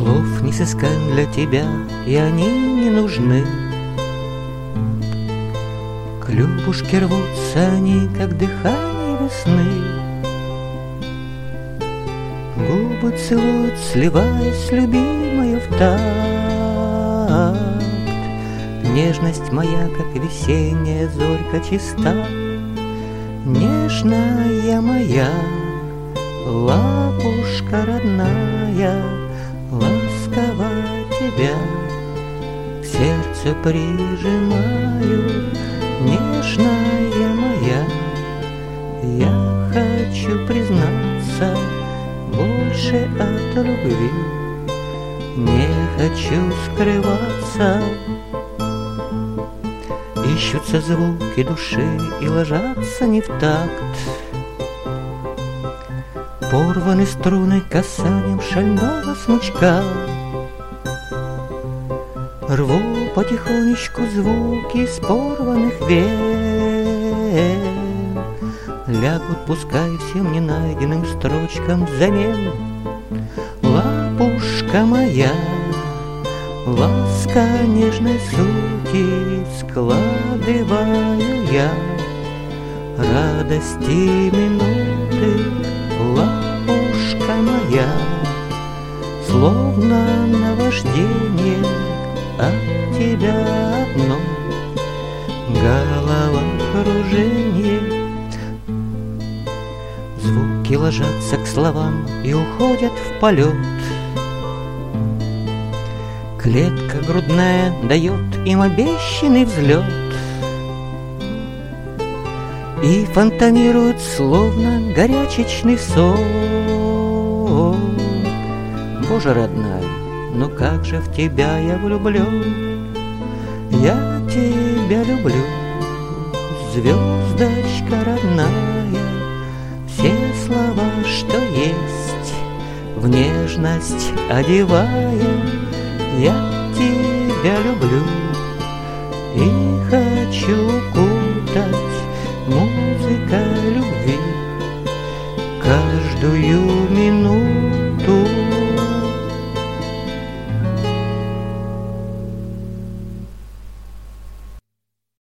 Слов не сыскать для тебя, и они не нужны. К Любушке рвутся они, как дыхание весны. Губы целуют, сливаясь, любимая, в такт. Нежность моя, как весенняя зорька, чиста. Нежная моя лапушка родная, ласково тебя к сердцу прижимаю. Нежная моя, я хочу признаться, больше от любви не хочу скрываться. Ищутся звуки души и ложатся не в такт. Порваны струны касанием шального смычка. Рву потихонечку звуки с порванных вен. Лягут, пускай всем ненайденным строчкам взамен. Лапушка моя, ласка нежной сути, складываю я радости минуты. Лапушка моя, словно наваждение от тебя одно, головокружение. Звуки ложатся к словам и уходят в полет. Клетка грудная дает им обещанный взлет. И фонтанирует, словно горячечный сон. Боже родная, ну как же в тебя я влюблен. Я тебя люблю, звездочка родная. Все слова, что есть, в нежность одевая. Я тебя люблю и хочу